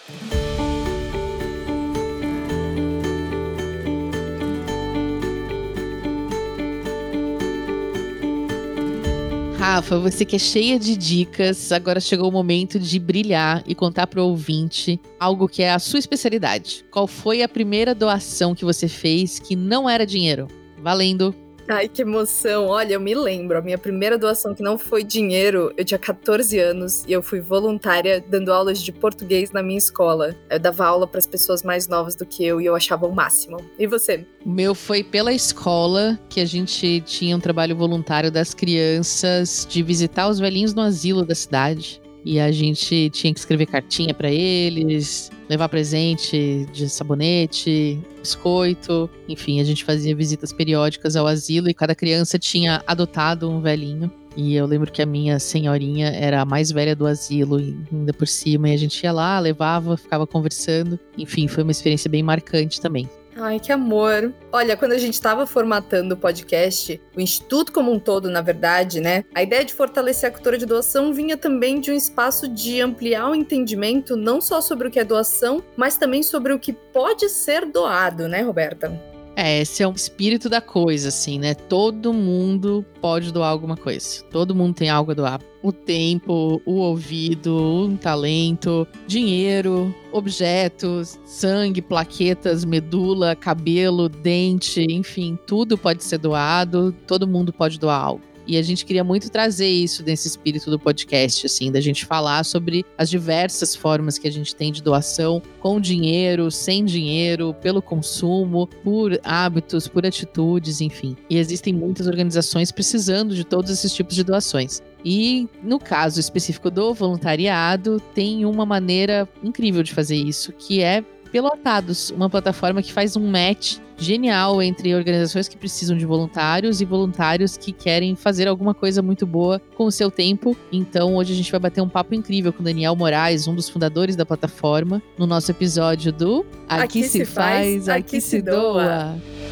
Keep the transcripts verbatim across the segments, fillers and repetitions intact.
Rafa, você que é cheia de dicas, agora chegou o momento de brilhar e contar para o ouvinte algo que é a sua especialidade. Qual foi a primeira doação que você fez que não era dinheiro? Valendo! Ai, que emoção. Olha, eu me lembro, a minha primeira doação que não foi dinheiro, eu tinha catorze anos e eu fui voluntária dando aulas de português na minha escola. Eu dava aula para as pessoas mais novas do que eu e eu achava o máximo. E você? O meu foi pela escola, que a gente tinha um trabalho voluntário das crianças de visitar os velhinhos no asilo da cidade. E a gente tinha que escrever cartinha pra eles, levar presente de sabonete, biscoito. Enfim, a gente fazia visitas periódicas ao asilo e cada criança tinha adotado um velhinho. E eu lembro que a minha senhorinha era a mais velha do asilo, e ainda por cima. E a gente ia lá, levava, ficava conversando. Enfim, foi uma experiência bem marcante também. Ai, que amor. Olha, quando a gente estava formatando o podcast, o Instituto como um todo, na verdade, né? A ideia de fortalecer a cultura de doação vinha também de um espaço de ampliar o entendimento, não só sobre o que é doação, mas também sobre o que pode ser doado, né, Roberta? É, esse é o espírito da coisa, assim, né? Todo mundo pode doar alguma coisa. Todo mundo tem algo a doar. O tempo, o ouvido, um talento, dinheiro, objetos, sangue, plaquetas, medula, cabelo, dente, enfim, tudo pode ser doado. Todo mundo pode doar algo. E a gente queria muito trazer isso desse espírito do podcast, assim, da gente falar sobre as diversas formas que a gente tem de doação, com dinheiro, sem dinheiro, pelo consumo, por hábitos, por atitudes, enfim. E existem muitas organizações precisando de todos esses tipos de doações. E no caso específico do voluntariado, tem uma maneira incrível de fazer isso, que é Pelotados, uma plataforma que faz um match genial entre organizações que precisam de voluntários e voluntários que querem fazer alguma coisa muito boa com o seu tempo. Então hoje a gente vai bater um papo incrível com Daniel Moraes, um dos fundadores da plataforma, no nosso episódio do Aqui, aqui se faz, faz, aqui se doa. doa.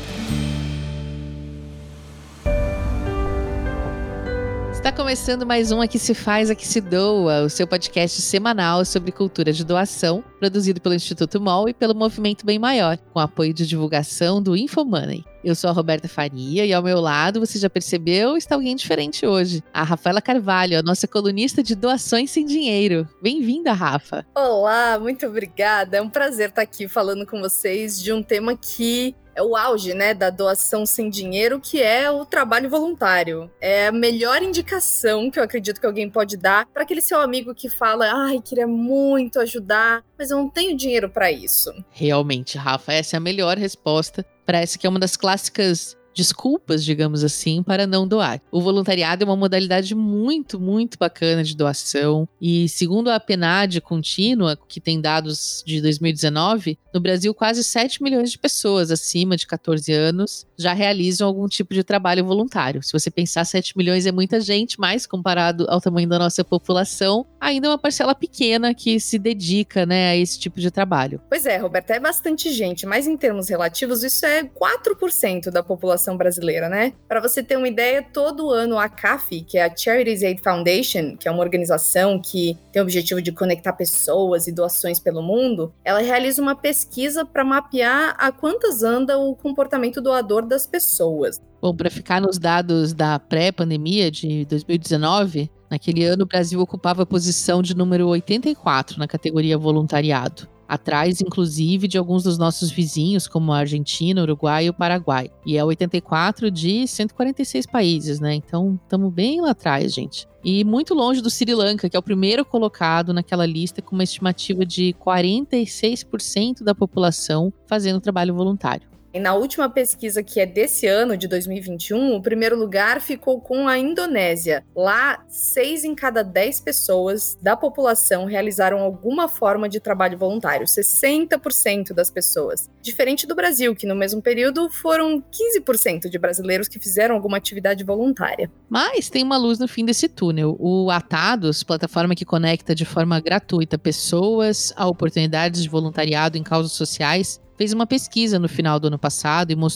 Está começando mais um Aqui se faz, aqui se doa, o seu podcast semanal sobre cultura de doação, produzido pelo Instituto M O L e pelo Movimento Bem Maior, com apoio de divulgação do InfoMoney. Eu sou a Roberta Faria e ao meu lado, você já percebeu, está alguém diferente hoje. A Rafaela Carvalho, a nossa colunista de doações sem dinheiro. Bem-vinda, Rafa. Olá, muito obrigada. É um prazer estar aqui falando com vocês de um tema que é o auge, né, da doação sem dinheiro, que é o trabalho voluntário. É a melhor indicação que eu acredito que alguém pode dar para aquele seu amigo que fala: ai, queria muito ajudar, mas eu não tenho dinheiro para isso. Realmente, Rafa, essa é a melhor resposta para essa que é uma das clássicas desculpas, digamos assim, para não doar. O voluntariado é uma modalidade muito, muito bacana de doação e, segundo a PNAD contínua, que tem dados de dois mil e dezenove, no Brasil quase sete milhões de pessoas acima de catorze anos já realizam algum tipo de trabalho voluntário. Se você pensar, sete milhões é muita gente, mas comparado ao tamanho da nossa população, ainda é uma parcela pequena que se dedica, né, a esse tipo de trabalho. Pois é, Roberta, é bastante gente, mas em termos relativos, isso é quatro por cento da população brasileira, né? Para você ter uma ideia, todo ano a C A F, que é a Charities Aid Foundation, que é uma organização que tem o objetivo de conectar pessoas e doações pelo mundo, ela realiza uma pesquisa para mapear a quantas anda o comportamento doador das pessoas. Bom, para ficar nos dados da pré-pandemia de dois mil e dezenove, naquele ano o Brasil ocupava a posição de número oitenta e quatro na categoria voluntariado. Atrás, inclusive, de alguns dos nossos vizinhos, como a Argentina, Uruguai e o Paraguai. E é oitenta e quatro de cento e quarenta e seis países, né? Então, estamos bem lá atrás, gente. E muito longe do Sri Lanka, que é o primeiro colocado naquela lista com uma estimativa de quarenta e seis por cento da população fazendo trabalho voluntário. E na última pesquisa, que é desse ano, de dois mil e vinte e um, o primeiro lugar ficou com a Indonésia. Lá, seis em cada dez pessoas da população realizaram alguma forma de trabalho voluntário, sessenta por cento das pessoas. Diferente do Brasil, que no mesmo período foram quinze por cento de brasileiros que fizeram alguma atividade voluntária. Mas tem uma luz no fim desse túnel. O Atados, plataforma que conecta de forma gratuita pessoas a oportunidades de voluntariado em causas sociais, fez uma pesquisa no final do ano passado e mostrou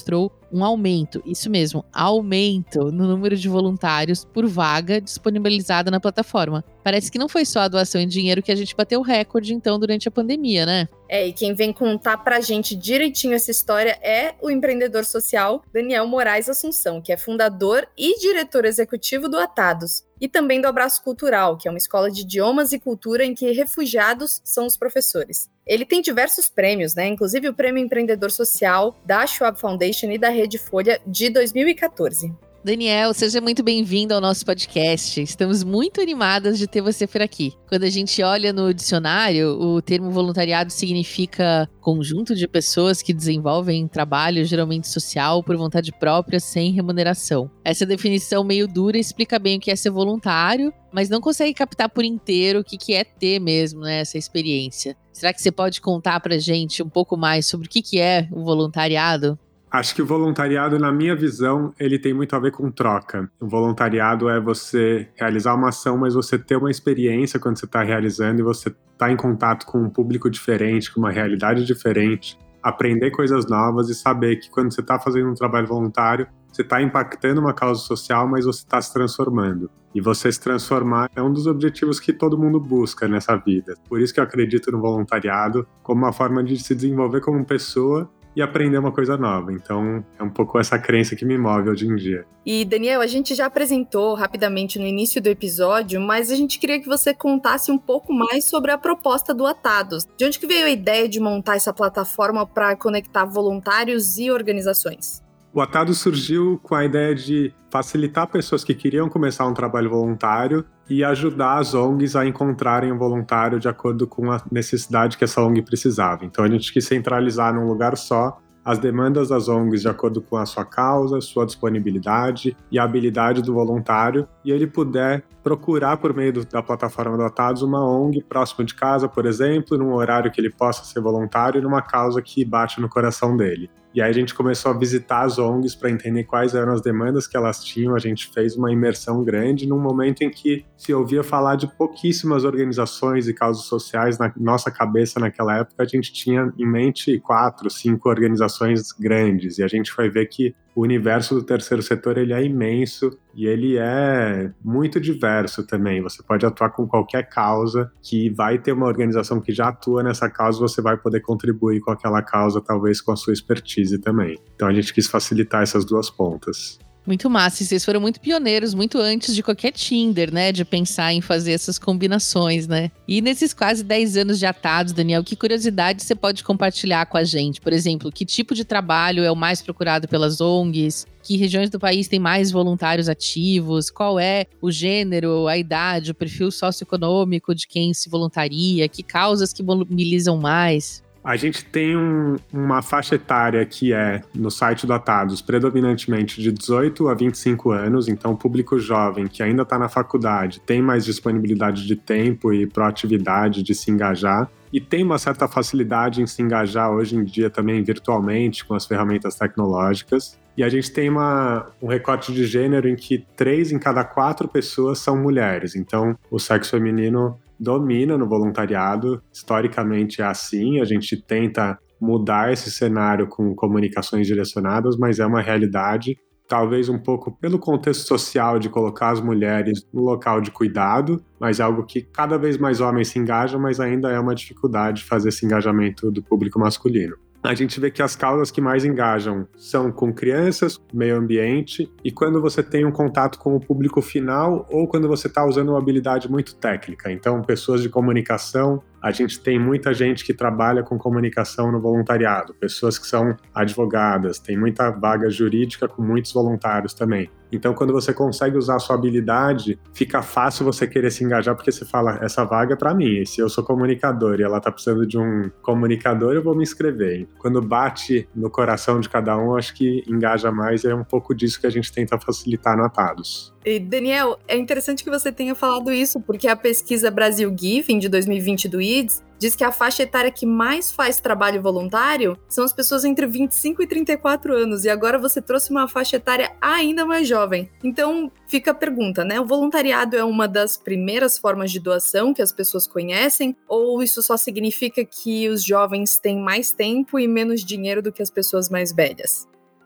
um aumento, isso mesmo, aumento no número de voluntários por vaga disponibilizada na plataforma. Parece que não foi só a doação em dinheiro que a gente bateu o recorde, então, durante a pandemia, né? É, e quem vem contar pra gente direitinho essa história é o empreendedor social Daniel Moraes Assunção, que é fundador e diretor executivo do Atados. E também do Abraço Cultural, que é uma escola de idiomas e cultura em que refugiados são os professores. Ele tem diversos prêmios, né? Inclusive o Prêmio Empreendedor Social da Schwab Foundation e da Rede Folha de dois mil e catorze. Daniel, seja muito bem-vindo ao nosso podcast. Estamos muito animadas de ter você por aqui. Quando a gente olha no dicionário, o termo voluntariado significa conjunto de pessoas que desenvolvem trabalho, geralmente social, por vontade própria, sem remuneração. Essa definição meio dura explica bem o que é ser voluntário, mas não consegue captar por inteiro o que é ter mesmo, né, essa experiência. Será que você pode contar pra gente um pouco mais sobre o que é o voluntariado? Acho que o voluntariado, na minha visão, ele tem muito a ver com troca. O voluntariado é você realizar uma ação, mas você ter uma experiência quando você está realizando e você está em contato com um público diferente, com uma realidade diferente, aprender coisas novas e saber que quando você está fazendo um trabalho voluntário, você está impactando uma causa social, mas você está se transformando. E você se transformar é um dos objetivos que todo mundo busca nessa vida. Por isso que eu acredito no voluntariado como uma forma de se desenvolver como pessoa e aprender uma coisa nova. Então, é um pouco essa crença que me move hoje em dia. E, Daniel, a gente já apresentou rapidamente no início do episódio, mas a gente queria que você contasse um pouco mais sobre a proposta do Atados. De onde que veio a ideia de montar essa plataforma para conectar voluntários e organizações? O Atados surgiu com a ideia de facilitar pessoas que queriam começar um trabalho voluntário e ajudar as O N Gs a encontrarem um voluntário de acordo com a necessidade que essa O N G precisava. Então a gente quis centralizar num lugar só as demandas das O N Gs de acordo com a sua causa, sua disponibilidade e a habilidade do voluntário, e ele puder procurar por meio do, da plataforma do Atados uma O N G próximo de casa, por exemplo, num horário que ele possa ser voluntário e numa causa que bate no coração dele. E aí a gente começou a visitar as O N Gs para entender quais eram as demandas que elas tinham. A gente fez uma imersão grande num momento em que se ouvia falar de pouquíssimas organizações e causas sociais. Na nossa cabeça naquela época a gente tinha em mente quatro, cinco organizações grandes, e a gente foi ver que o universo do terceiro setor ele é imenso e ele é muito diverso também. Você pode atuar com qualquer causa, que vai ter uma organização que já atua nessa causa, você vai poder contribuir com aquela causa, talvez com a sua expertise também. Então a gente quis facilitar essas duas pontas. Muito massa, e vocês foram muito pioneiros, muito antes de qualquer Tinder, né, de pensar em fazer essas combinações, né? E nesses quase dez anos de Atados, Daniel, que curiosidade você pode compartilhar com a gente? Por exemplo, que tipo de trabalho é o mais procurado pelas O N Gs? Que regiões do país têm mais voluntários ativos? Qual é o gênero, a idade, o perfil socioeconômico de quem se voluntaria? Que causas que mobilizam mais? A gente tem um, uma faixa etária que é, no site do Atados, predominantemente de dezoito a vinte e cinco anos, então público jovem que ainda está na faculdade, tem mais disponibilidade de tempo e proatividade de se engajar, e tem uma certa facilidade em se engajar hoje em dia também virtualmente com as ferramentas tecnológicas. E a gente tem uma, um recorte de gênero em que três em cada quatro pessoas são mulheres, então o sexo feminino domina no voluntariado, historicamente é assim, a gente tenta mudar esse cenário com comunicações direcionadas, mas é uma realidade, talvez um pouco pelo contexto social de colocar as mulheres no local de cuidado, mas é algo que cada vez mais homens se engajam, mas ainda é uma dificuldade fazer esse engajamento do público masculino. A gente vê que as causas que mais engajam são com crianças, meio ambiente, e quando você tem um contato com o público final ou quando você está usando uma habilidade muito técnica. Então, pessoas de comunicação, a gente tem muita gente que trabalha com comunicação no voluntariado, pessoas que são advogadas, tem muita vaga jurídica com muitos voluntários também. Então, quando você consegue usar a sua habilidade, fica fácil você querer se engajar, porque você fala, essa vaga é para mim, se eu sou comunicador e ela está precisando de um comunicador, eu vou me inscrever. Quando bate no coração de cada um, acho que engaja mais, e é um pouco disso que a gente tenta facilitar no Atados. E, Daniel, é interessante que você tenha falado isso, porque a pesquisa Brasil Giving de dois mil e vinte do I D S diz que a faixa etária que mais faz trabalho voluntário são as pessoas entre vinte e cinco e trinta e quatro anos, e agora você trouxe uma faixa etária ainda mais jovem. Então, fica a pergunta, né? O voluntariado é uma das primeiras formas de doação que as pessoas conhecem, ou isso só significa que os jovens têm mais tempo e menos dinheiro do que as pessoas mais velhas?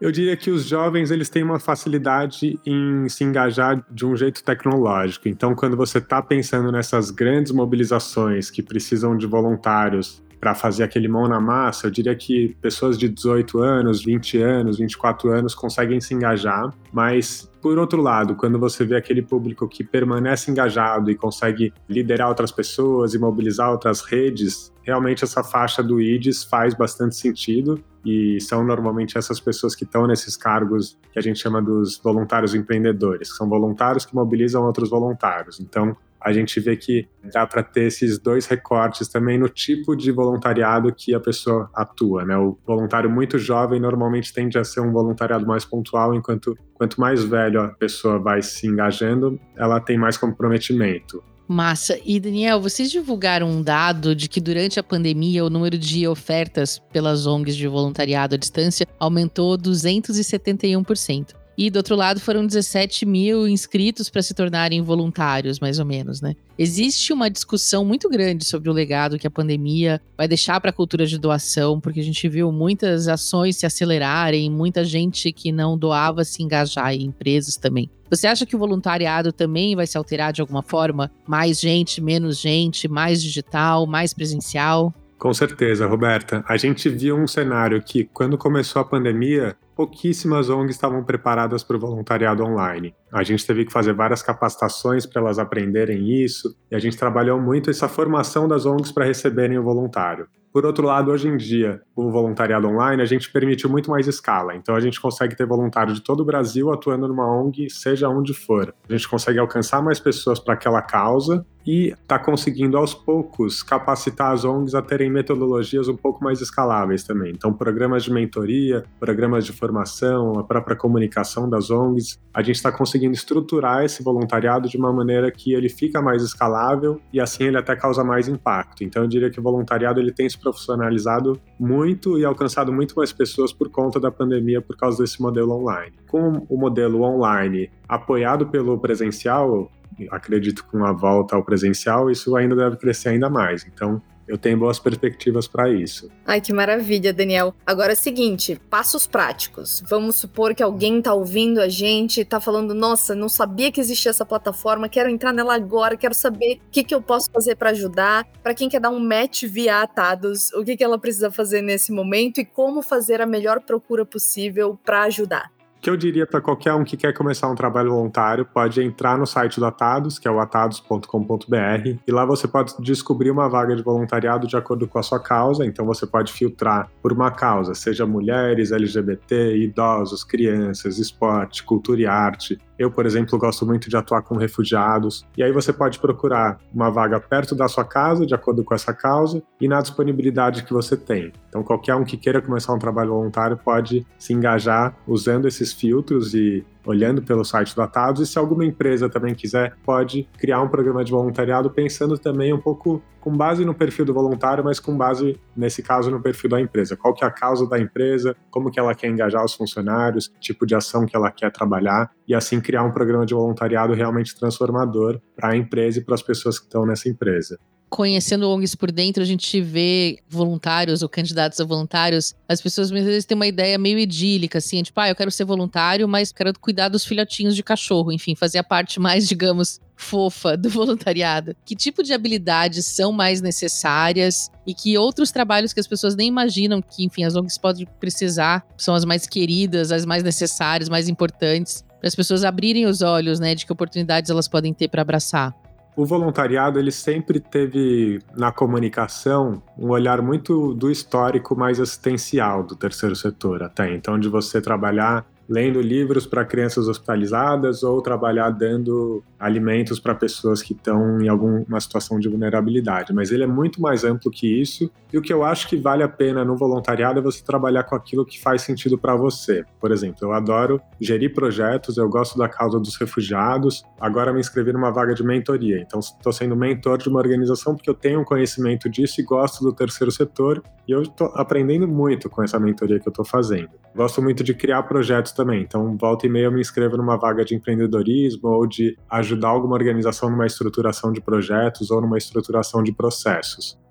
Eu diria que os jovens, eles têm uma facilidade em se engajar de um jeito tecnológico. Então, quando você está pensando nessas grandes mobilizações que precisam de voluntários para fazer aquele mão na massa, eu diria que pessoas de dezoito anos, vinte anos, vinte e quatro anos conseguem se engajar, mas, por outro lado, quando você vê aquele público que permanece engajado e consegue liderar outras pessoas e mobilizar outras redes, realmente essa faixa do I D E S faz bastante sentido e são normalmente essas pessoas que estão nesses cargos que a gente chama dos voluntários empreendedores, que são voluntários que mobilizam outros voluntários. Então, a gente vê que dá para ter esses dois recortes também no tipo de voluntariado que a pessoa atua, né? O voluntário muito jovem normalmente tende a ser um voluntariado mais pontual, enquanto quanto mais velho a pessoa vai se engajando, ela tem mais comprometimento. Massa. E, Daniel, vocês divulgaram um dado de que durante a pandemia o número de ofertas pelas O N Gs de voluntariado à distância aumentou duzentos e setenta e um por cento. E, do outro lado, foram dezessete mil inscritos para se tornarem voluntários, mais ou menos, né? Existe uma discussão muito grande sobre o legado que a pandemia vai deixar para a cultura de doação, porque a gente viu muitas ações se acelerarem, muita gente que não doava se engajar em empresas também. Você acha que o voluntariado também vai se alterar de alguma forma? Mais gente, menos gente, mais digital, mais presencial? Com certeza, Roberta. A gente viu um cenário que, quando começou a pandemia, pouquíssimas O N Gs estavam preparadas para o voluntariado online. A gente teve que fazer várias capacitações para elas aprenderem isso, e a gente trabalhou muito essa formação das O N Gs para receberem o voluntário. Por outro lado, hoje em dia, o voluntariado online, a gente permitiu muito mais escala. Então, a gente consegue ter voluntário de todo o Brasil atuando numa O N G, seja onde for. A gente consegue alcançar mais pessoas para aquela causa e está conseguindo, aos poucos, capacitar as O N Gs a terem metodologias um pouco mais escaláveis também. Então, programas de mentoria, programas de formação, a própria comunicação das O N Gs. A gente está conseguindo estruturar esse voluntariado de uma maneira que ele fica mais escalável e, assim, ele até causa mais impacto. Então, eu diria que o voluntariado ele tem se profissionalizado muito e alcançado muito mais pessoas por conta da pandemia, por causa desse modelo online. Com o modelo online apoiado pelo presencial, acredito que com a volta ao presencial, isso ainda deve crescer ainda mais. Então, eu tenho boas perspectivas para isso. Ai, que maravilha, Daniel. Agora é o seguinte, passos práticos. Vamos supor que alguém tá ouvindo a gente, tá falando, nossa, não sabia que existia essa plataforma, quero entrar nela agora, quero saber o que, que eu posso fazer para ajudar. Para quem quer dar um match via Atados, o que, que ela precisa fazer nesse momento e como fazer a melhor procura possível para ajudar? O que eu diria para qualquer um que quer começar um trabalho voluntário, pode entrar no site do Atados, que é o atados ponto com ponto b r, e lá você pode descobrir uma vaga de voluntariado de acordo com a sua causa. Então você pode filtrar por uma causa, seja mulheres, L G B T, idosos, crianças, esporte, cultura e arte. Eu, por exemplo, gosto muito de atuar com refugiados. E aí você pode procurar uma vaga perto da sua casa, de acordo com essa causa, e na disponibilidade que você tem. Então, qualquer um que queira começar um trabalho voluntário pode se engajar usando esses filtros e olhando pelo site do Atados. E se alguma empresa também quiser, pode criar um programa de voluntariado pensando também um pouco com base no perfil do voluntário, mas com base, nesse caso, no perfil da empresa. Qual que é a causa da empresa, como que ela quer engajar os funcionários, tipo de ação que ela quer trabalhar, e assim criar um programa de voluntariado realmente transformador para a empresa e para as pessoas que estão nessa empresa. Conhecendo O N Gs por dentro, a gente vê voluntários ou candidatos a voluntários, as pessoas muitas vezes têm uma ideia meio idílica, assim, tipo, ah, eu quero ser voluntário, mas quero cuidar dos filhotinhos de cachorro, enfim, fazer a parte mais, digamos, fofa do voluntariado. Que tipo de habilidades são mais necessárias e que outros trabalhos que as pessoas nem imaginam que, enfim, as O N Gs podem precisar, são as mais queridas, as mais necessárias, mais importantes, para as pessoas abrirem os olhos, né, de que oportunidades elas podem ter para abraçar. O voluntariado, ele sempre teve na comunicação um olhar muito do histórico mais assistencial do terceiro setor até. Então, de você trabalhar lendo livros para crianças hospitalizadas ou trabalhar dando alimentos para pessoas que estão em alguma situação de vulnerabilidade. Mas ele é muito mais amplo que isso. E o que eu acho que vale a pena no voluntariado é você trabalhar com aquilo que faz sentido para você. Por exemplo, eu adoro gerir projetos, eu gosto da causa dos refugiados. Agora me inscrevi numa vaga de mentoria. Então, estou sendo mentor de uma organização porque eu tenho um conhecimento disso e gosto do terceiro setor. E eu estou aprendendo muito com essa mentoria que eu estou fazendo. Gosto muito de criar projetos também. Então, volta e meia eu me inscrevo numa vaga de empreendedorismo ou de ajudar alguma organização numa estruturação de projetos ou numa estruturação de processos.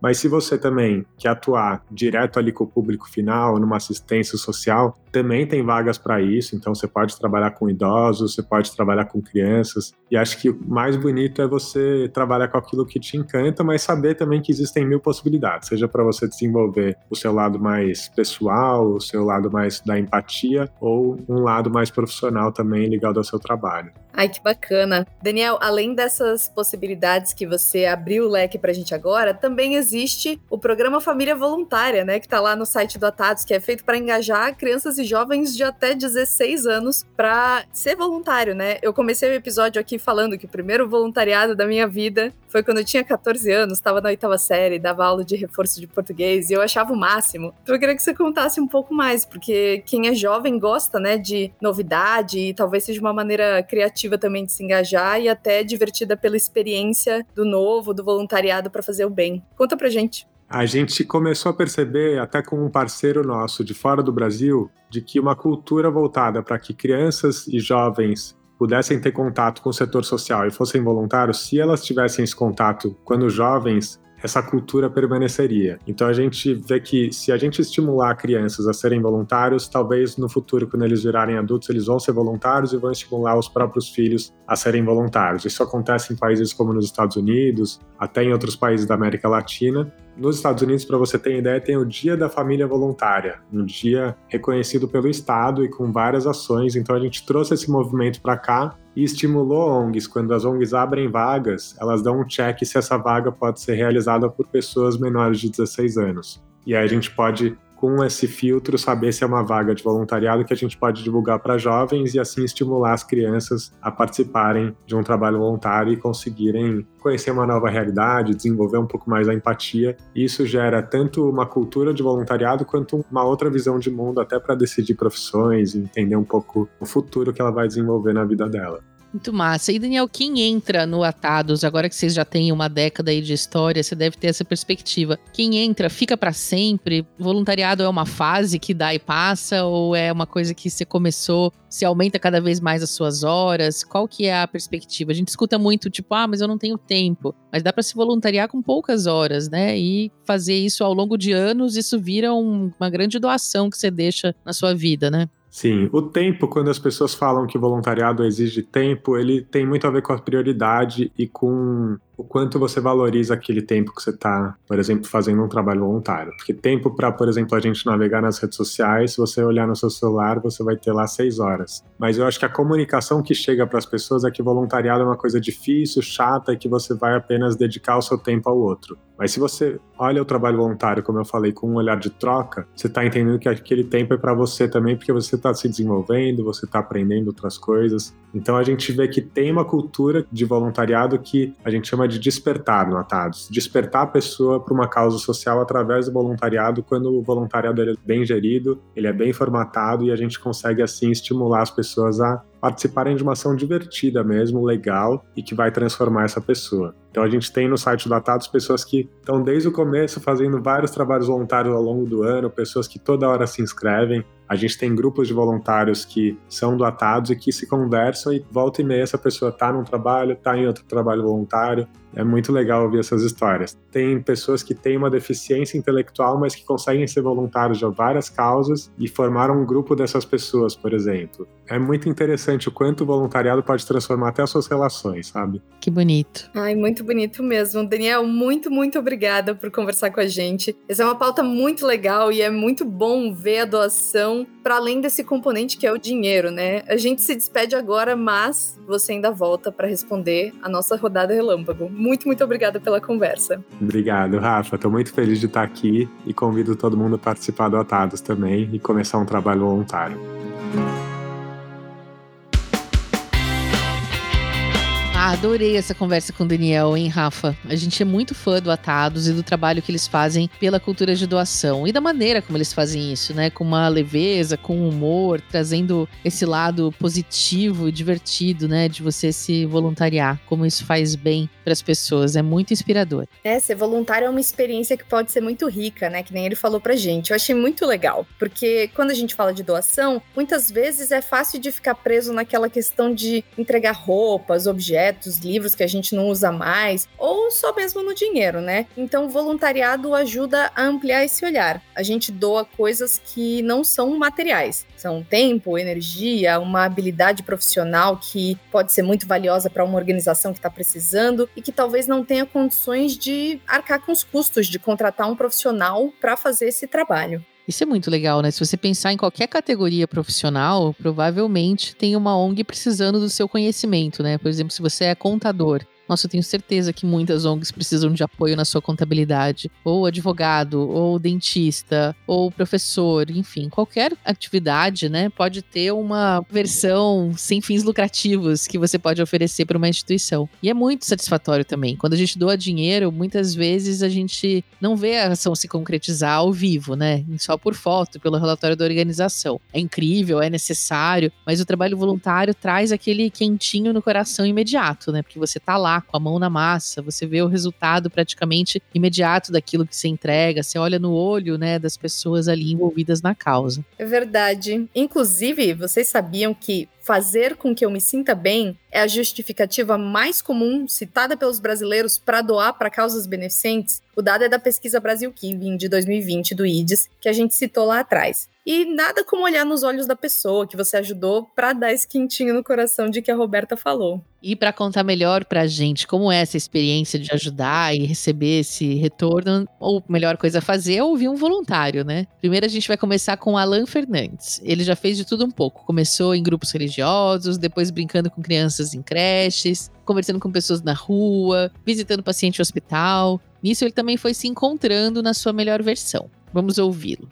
Mas se você também quer atuar direto ali com o público final, numa assistência social, também tem vagas para isso. Então você pode trabalhar com idosos, você pode trabalhar com crianças. E acho que o mais bonito é você trabalhar com aquilo que te encanta, mas saber também que existem mil possibilidades, seja para você desenvolver o seu lado mais pessoal, o seu lado mais da empatia, ou um lado mais profissional também ligado ao seu trabalho. Ai, que bacana. Daniel, além dessas possibilidades que você abriu o leque pra gente agora, também existe o programa Família Voluntária, né, que tá lá no site do Atados, que é feito para engajar crianças e jovens de até dezesseis anos para ser voluntário, né? Eu comecei o episódio aqui falando que o primeiro voluntariado da minha vida foi quando eu tinha catorze anos, estava na oitava série, dava aula de reforço de português e eu achava o máximo. Então eu queria que você contasse um pouco mais, porque quem é jovem gosta, né, de novidade e talvez seja uma maneira criativa também de se engajar e até divertida pela experiência do novo, do voluntariado para fazer o bem. Conta pra gente. A gente começou a perceber, até com um parceiro nosso de fora do Brasil, de que uma cultura voltada para que crianças e jovens pudessem ter contato com o setor social e fossem voluntários, se elas tivessem esse contato quando jovens, essa cultura permaneceria. Então a gente vê que se a gente estimular crianças a serem voluntários, talvez no futuro, quando eles virarem adultos, eles vão ser voluntários e vão estimular os próprios filhos a serem voluntários. Isso acontece em países como nos Estados Unidos, até em outros países da América Latina. Nos Estados Unidos, para você ter ideia, tem o Dia da Família Voluntária, um dia reconhecido pelo Estado e com várias ações. Então a gente trouxe esse movimento para cá e estimulou O N Gs. Quando as O N Gs abrem vagas, elas dão um check se essa vaga pode ser realizada por pessoas menores de dezesseis anos. E aí a gente pode, com esse filtro, saber se é uma vaga de voluntariado que a gente pode divulgar para jovens e assim estimular as crianças a participarem de um trabalho voluntário e conseguirem conhecer uma nova realidade, desenvolver um pouco mais a empatia. E isso gera tanto uma cultura de voluntariado quanto uma outra visão de mundo, até para decidir profissões e entender um pouco o futuro que ela vai desenvolver na vida dela. Muito massa. E, Daniel, quem entra no Atados, agora que vocês já têm uma década aí de história, você deve ter essa perspectiva. Quem entra, fica para sempre? Voluntariado é uma fase que dá e passa? Ou é uma coisa que você começou, se aumenta cada vez mais as suas horas? Qual que é a perspectiva? A gente escuta muito, tipo, ah, mas eu não tenho tempo. Mas dá para se voluntariar com poucas horas, né? E fazer isso ao longo de anos, isso vira um, uma grande doação que você deixa na sua vida, né? Sim, o tempo, quando as pessoas falam que voluntariado exige tempo, ele tem muito a ver com a prioridade e com o quanto você valoriza aquele tempo que você está, por exemplo, fazendo um trabalho voluntário. Porque tempo para, por exemplo, a gente navegar nas redes sociais, se você olhar no seu celular, você vai ter lá seis horas. Mas eu acho que a comunicação que chega para as pessoas é que voluntariado é uma coisa difícil, chata, e que você vai apenas dedicar o seu tempo ao outro. Mas se você olha o trabalho voluntário, como eu falei, com um olhar de troca, você está entendendo que aquele tempo é para você também, porque você está se desenvolvendo, você está aprendendo outras coisas. Então a gente vê que tem uma cultura de voluntariado que a gente chama de despertar no Atados. Despertar a pessoa para uma causa social através do voluntariado, quando o voluntariado ele é bem gerido, ele é bem formatado e a gente consegue assim estimular as pessoas a participarem de uma ação divertida mesmo, legal, e que vai transformar essa pessoa. Então a gente tem no site do Atados pessoas que estão desde o começo fazendo vários trabalhos voluntários ao longo do ano, pessoas que toda hora se inscrevem. A gente tem grupos de voluntários que são do Atados e que se conversam e volta e meia essa pessoa está num trabalho, está em outro trabalho voluntário. É muito legal ouvir essas histórias. Tem pessoas que têm uma deficiência intelectual, mas que conseguem ser voluntários de várias causas e formaram um grupo dessas pessoas, por exemplo. É muito interessante o quanto o voluntariado pode transformar até as suas relações, sabe? Que bonito. Ai, muito bonito mesmo. Daniel, muito, muito obrigada por conversar com a gente. Essa é uma pauta muito legal e é muito bom ver a doação para além desse componente que é o dinheiro, né? A gente se despede agora, mas você ainda volta para responder a nossa rodada relâmpago. Muito, muito obrigada pela conversa. Obrigado, Rafa. Estou muito feliz de estar aqui e convido todo mundo a participar do Atados também e começar um trabalho voluntário. Ah, adorei essa conversa com o Daniel, hein, Rafa? A gente é muito fã do Atados e do trabalho que eles fazem pela cultura de doação e da maneira como eles fazem isso, né? Com uma leveza, com humor, trazendo esse lado positivo e divertido, né? De você se voluntariar, como isso faz bem para as pessoas. É muito inspirador. É, ser voluntário é uma experiência que pode ser muito rica, né? Que nem ele falou pra gente. Eu achei muito legal, porque quando a gente fala de doação, muitas vezes é fácil de ficar preso naquela questão de entregar roupas, objetos, objetos, livros que a gente não usa mais, ou só mesmo no dinheiro, né? Então, o voluntariado ajuda a ampliar esse olhar. A gente doa coisas que não são materiais. São tempo, energia, uma habilidade profissional que pode ser muito valiosa para uma organização que está precisando e que talvez não tenha condições de arcar com os custos de contratar um profissional para fazer esse trabalho. Isso é muito legal, né? Se você pensar em qualquer categoria profissional, provavelmente tem uma O N G precisando do seu conhecimento, né? Por exemplo, se você é contador, nossa, eu tenho certeza que muitas O N Gs precisam de apoio na sua contabilidade. Ou advogado, ou dentista, ou professor, enfim. Qualquer atividade, né, pode ter uma versão sem fins lucrativos que você pode oferecer para uma instituição. E é muito satisfatório também. Quando a gente doa dinheiro, muitas vezes a gente não vê a ação se concretizar ao vivo, né? Só por foto, pelo relatório da organização. É incrível, é necessário, mas o trabalho voluntário traz aquele quentinho no coração imediato, né? Porque você tá lá com a mão na massa, você vê o resultado praticamente imediato daquilo que você entrega, você olha no olho, né, das pessoas ali envolvidas na causa. É verdade. Inclusive, vocês sabiam que fazer com que eu me sinta bem é a justificativa mais comum citada pelos brasileiros para doar para causas beneficentes? O dado é da pesquisa Brasil Giving de dois mil e vinte do I D E S, que a gente citou lá atrás. E nada como olhar nos olhos da pessoa que você ajudou para dar esse quentinho no coração de que a Roberta falou. E para contar melhor pra gente como é essa experiência de ajudar e receber esse retorno, ou melhor coisa a fazer é ouvir um voluntário, né? Primeiro a gente vai começar com Alan Fernandes. Ele já fez de tudo um pouco. Começou em grupos religiosos, depois brincando com crianças em creches, conversando com pessoas na rua, visitando paciente em hospital. Nisso ele também foi se encontrando na sua melhor versão. Vamos ouvi-lo.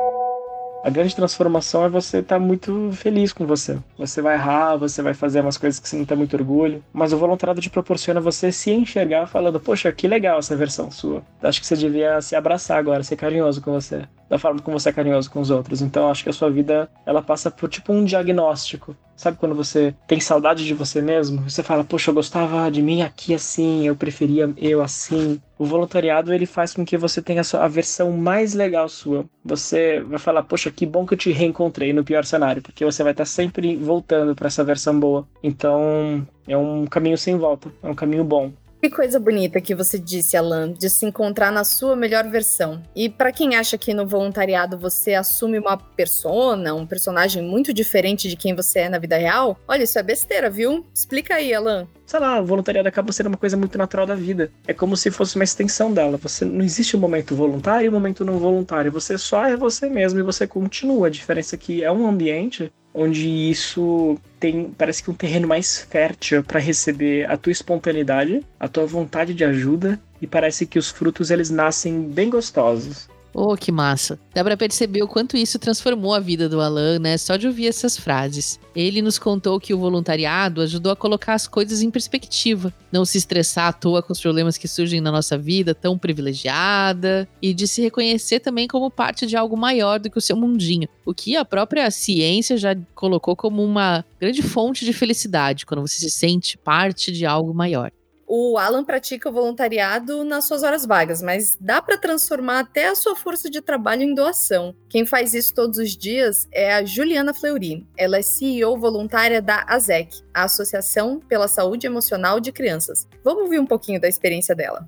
A grande transformação é você estar muito feliz com você. Você vai errar, você vai fazer umas coisas que você não tem muito orgulho, mas o voluntariado te proporciona você se enxergar falando, poxa, que legal essa versão sua. Acho que você devia se abraçar agora, ser carinhoso com você, da forma como você é carinhoso com os outros. Então acho que a sua vida, ela passa por tipo um diagnóstico. Sabe quando você tem saudade de você mesmo? Você fala, poxa, eu gostava de mim aqui assim, eu preferia eu assim. O voluntariado, ele faz com que você tenha a, sua, a versão mais legal sua. Você vai falar, poxa, que bom que eu te reencontrei no pior cenário, porque você vai estar sempre voltando para essa versão boa. Então, é um caminho sem volta, é um caminho bom. Que coisa bonita que você disse, Alan, de se encontrar na sua melhor versão. E para quem acha que no voluntariado você assume uma persona, um personagem muito diferente de quem você é na vida real, olha, isso é besteira, viu? Explica aí, Alan. Sei lá, o voluntariado acaba sendo uma coisa muito natural da vida. É como se fosse uma extensão dela. Você não existe um momento voluntário e um momento não voluntário. Você só é você mesmo e você continua. A diferença é que é um ambiente onde isso tem, parece que um terreno mais fértil para receber a tua espontaneidade, a tua vontade de ajuda, e parece que os frutos eles nascem bem gostosos. Oh, que massa. Dá pra perceber o quanto isso transformou a vida do Alan, né? Só de ouvir essas frases. Ele nos contou que o voluntariado ajudou a colocar as coisas em perspectiva. Não se estressar à toa com os problemas que surgem na nossa vida tão privilegiada. E de se reconhecer também como parte de algo maior do que o seu mundinho. O que a própria ciência já colocou como uma grande fonte de felicidade, quando você se sente parte de algo maior. O Alan pratica o voluntariado nas suas horas vagas, mas dá para transformar até a sua força de trabalho em doação. Quem faz isso todos os dias é a Juliana Fleury. Ela é C E O voluntária da A S E C, a Associação pela Saúde Emocional de Crianças. Vamos ouvir um pouquinho da experiência dela.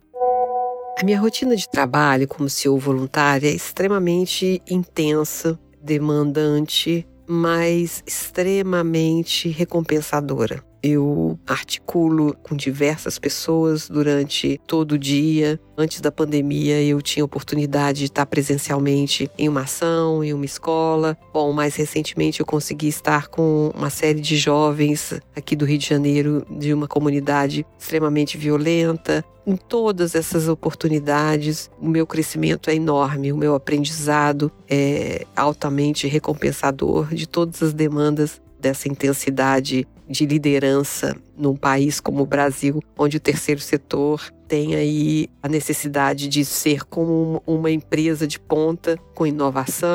A minha rotina de trabalho como C E O voluntária é extremamente intensa, demandante, mas extremamente recompensadora. Eu articulo com diversas pessoas durante todo o dia. Antes da pandemia, eu tinha oportunidade de estar presencialmente em uma ação, em uma escola. Bom, mais recentemente eu consegui estar com uma série de jovens aqui do Rio de Janeiro, de uma comunidade extremamente violenta. Em todas essas oportunidades, o meu crescimento é enorme, o meu aprendizado é altamente recompensador de todas as demandas dessa intensidade de liderança num país como o Brasil, onde o terceiro setor tem aí a necessidade de ser como uma empresa de ponta, com inovação,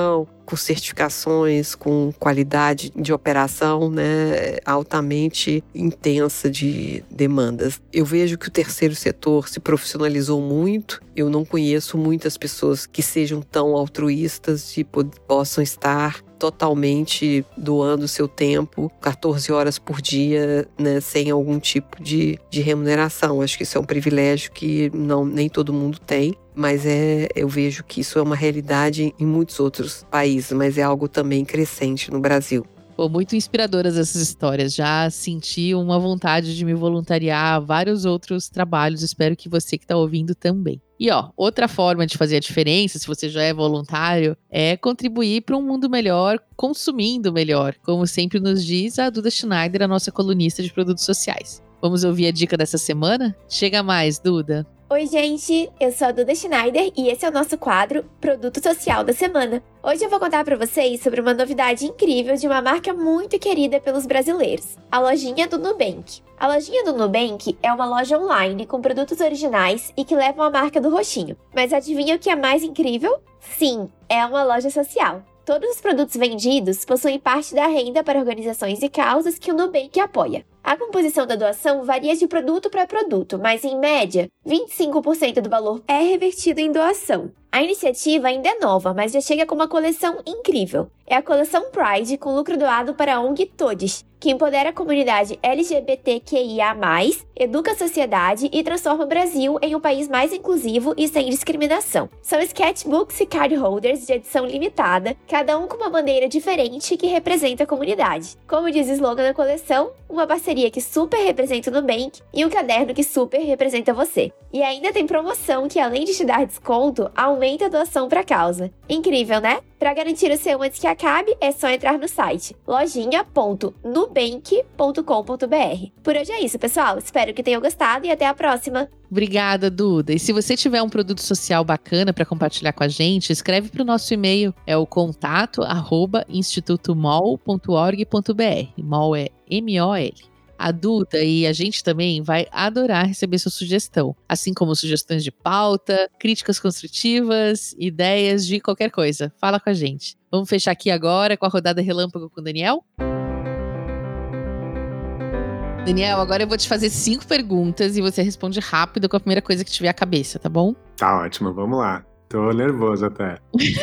com certificações, com qualidade de operação, né, altamente intensa de demandas. Eu vejo que o terceiro setor se profissionalizou muito. Eu não conheço muitas pessoas que sejam tão altruístas e possam estar totalmente doando seu tempo, quatorze horas por dia, né, sem algum tipo de, de remuneração. Acho que isso é um privilégio que não, nem todo mundo tem, mas é, eu vejo que isso é uma realidade em muitos outros países, mas é algo também crescente no Brasil. Pô, muito inspiradoras essas histórias. Já senti uma vontade de me voluntariar a vários outros trabalhos. Espero que você que está ouvindo também. E ó, outra forma de fazer a diferença, se você já é voluntário, é contribuir para um mundo melhor, consumindo melhor. Como sempre nos diz a Duda Schneider, a nossa colunista de produtos sociais. Vamos ouvir a dica dessa semana? Chega mais, Duda! Oi, gente! Eu sou a Duda Schneider e esse é o nosso quadro Produto Social da Semana. Hoje eu vou contar para vocês sobre uma novidade incrível de uma marca muito querida pelos brasileiros, a lojinha do Nubank. A lojinha do Nubank é uma loja online com produtos originais e que levam a marca do roxinho. Mas adivinha o que é mais incrível? Sim, é uma loja social. Todos os produtos vendidos possuem parte da renda para organizações e causas que o Nubank apoia. A composição da doação varia de produto para produto, mas em média, vinte e cinco por cento do valor é revertido em doação. A iniciativa ainda é nova, mas já chega com uma coleção incrível. É a coleção Pride, com lucro doado para a O N G Todes, que empodera a comunidade L G B T Q I A mais, educa a sociedade e transforma o Brasil em um país mais inclusivo e sem discriminação. São sketchbooks e card holders de edição limitada, cada um com uma bandeira diferente que representa a comunidade. Como diz o slogan da coleção, uma parceria que super representa o Nubank e um caderno que super representa você. E ainda tem promoção que, além de te dar desconto, aumenta a doação para a causa. Incrível, né? Para garantir o seu antes que acabe, é só entrar no site lojinha ponto nubank ponto com ponto b r. Por hoje é isso, pessoal. Espero que tenham gostado e até a próxima. Obrigada, Duda. E se você tiver um produto social bacana para compartilhar com a gente, escreve para o nosso e-mail. É o contato arroba instituto mol ponto org ponto b r. Mol é M O L. A Duda e a gente também vai adorar receber sua sugestão, assim como sugestões de pauta, críticas construtivas, ideias de qualquer coisa. Fala com a gente. Vamos fechar aqui agora com a rodada relâmpago com o Daniel? Daniel, agora eu vou te fazer cinco perguntas e você responde rápido com a primeira coisa que tiver à cabeça, tá bom? Tá ótimo, vamos lá. Tô nervoso até.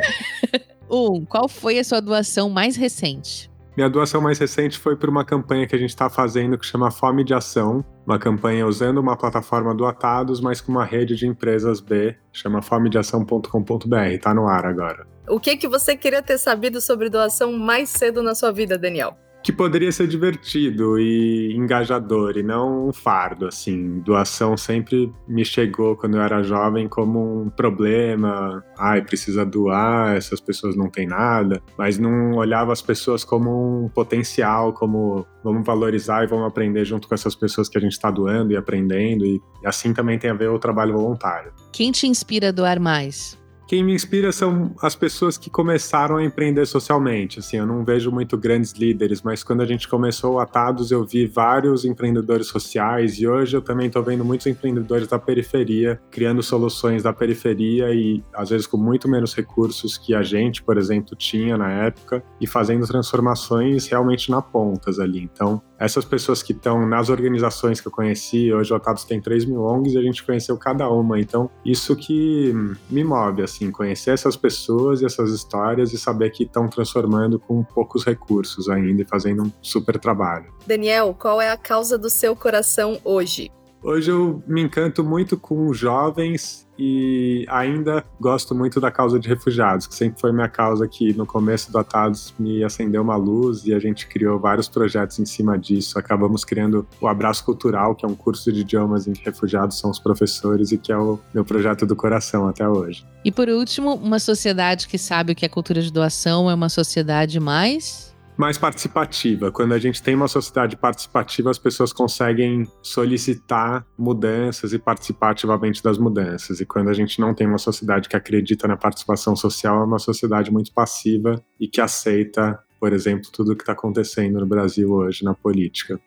um, qual foi a sua doação mais recente? Minha doação mais recente foi por uma campanha que a gente está fazendo que chama Fome de Ação. Uma campanha usando uma plataforma do Atados, mas com uma rede de empresas B, chama fome de ação ponto com ponto b r. Tá no ar agora. O que, que você queria ter sabido sobre doação mais cedo na sua vida, Daniel? Que poderia ser divertido e engajador, e não um fardo, assim. Doação sempre me chegou, quando eu era jovem, como um problema. Ai, precisa doar, essas pessoas não têm nada. Mas não olhava as pessoas como um potencial, como vamos valorizar e vamos aprender junto com essas pessoas que a gente está doando e aprendendo. E assim também tem a ver o trabalho voluntário. Quem te inspira a doar mais? Quem me inspira são as pessoas que começaram a empreender socialmente. Assim, eu não vejo muito grandes líderes, mas quando a gente começou o Atados, eu vi vários empreendedores sociais e hoje eu também estou vendo muitos empreendedores da periferia, criando soluções da periferia e às vezes com muito menos recursos que a gente, por exemplo, tinha na época e fazendo transformações realmente na pontas ali. Então, essas pessoas que estão nas organizações que eu conheci, hoje o Atados tem três mil O N Gs e a gente conheceu cada uma. Então, isso que me move, assim. Assim, conhecer essas pessoas e essas histórias e saber que estão transformando com poucos recursos ainda e fazendo um super trabalho. Daniel, qual é a causa do seu coração hoje? Hoje eu me encanto muito com jovens e ainda gosto muito da causa de refugiados, que sempre foi minha causa que no começo do Atados me acendeu uma luz e a gente criou vários projetos em cima disso. Acabamos criando o Abraço Cultural, que é um curso de idiomas em que refugiados são os professores e que é o meu projeto do coração até hoje. E por último, uma sociedade que sabe o que é cultura de doação é uma sociedade mais... mais participativa. Quando a gente tem uma sociedade participativa, as pessoas conseguem solicitar mudanças e participar ativamente das mudanças. E quando a gente não tem uma sociedade que acredita na participação social, é uma sociedade muito passiva e que aceita, por exemplo, tudo o que está acontecendo no Brasil hoje na política.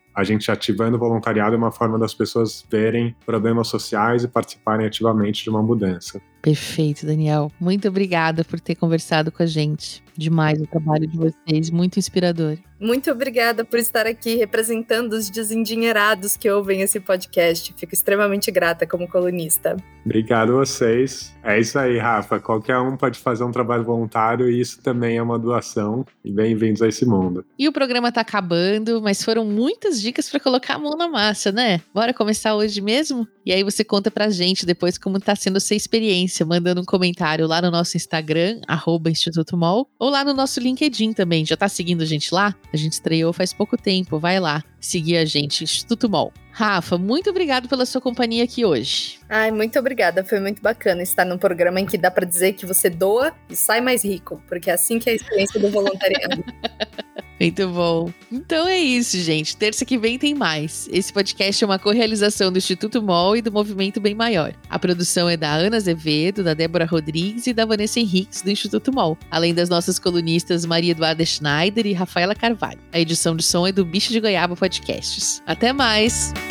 a gente ativando o voluntariado é uma forma das pessoas verem problemas sociais e participarem ativamente de uma mudança. Perfeito, Daniel. Muito obrigada por ter conversado com a gente. Demais o trabalho de vocês, muito inspirador. Muito obrigada por estar aqui representando os desendinheirados que ouvem esse podcast. Fico extremamente grata como colunista. Obrigado a vocês. É isso aí, Rafa. Qualquer um pode fazer um trabalho voluntário e isso também é uma doação. E bem-vindos a esse mundo. E o programa tá acabando, mas foram muitas dicas para colocar a mão na massa, né? Bora começar hoje mesmo? E aí você conta pra gente depois como tá sendo a sua experiência, mandando um comentário lá no nosso Instagram, arroba Instituto Mol, ou lá no nosso LinkedIn também. Já tá seguindo a gente lá? A gente estreou faz pouco tempo, vai lá seguir a gente, Instituto Mol. Rafa, muito obrigado pela sua companhia aqui hoje. Ai, muito obrigada, foi muito bacana estar num programa em que dá pra dizer que você doa e sai mais rico, porque é assim que é a experiência do voluntariado. Muito bom. Então é isso, gente. Terça que vem tem mais. Esse podcast é uma co-realização do Instituto Mol e do Movimento Bem Maior. A produção é da Ana Azevedo, da Débora Rodrigues e da Vanessa Henriques, do Instituto Mol. Além das nossas colunistas Maria Eduarda Schneider e Rafaela Carvalho. A edição de som é do Bicho de Goiaba Podcasts. Até mais!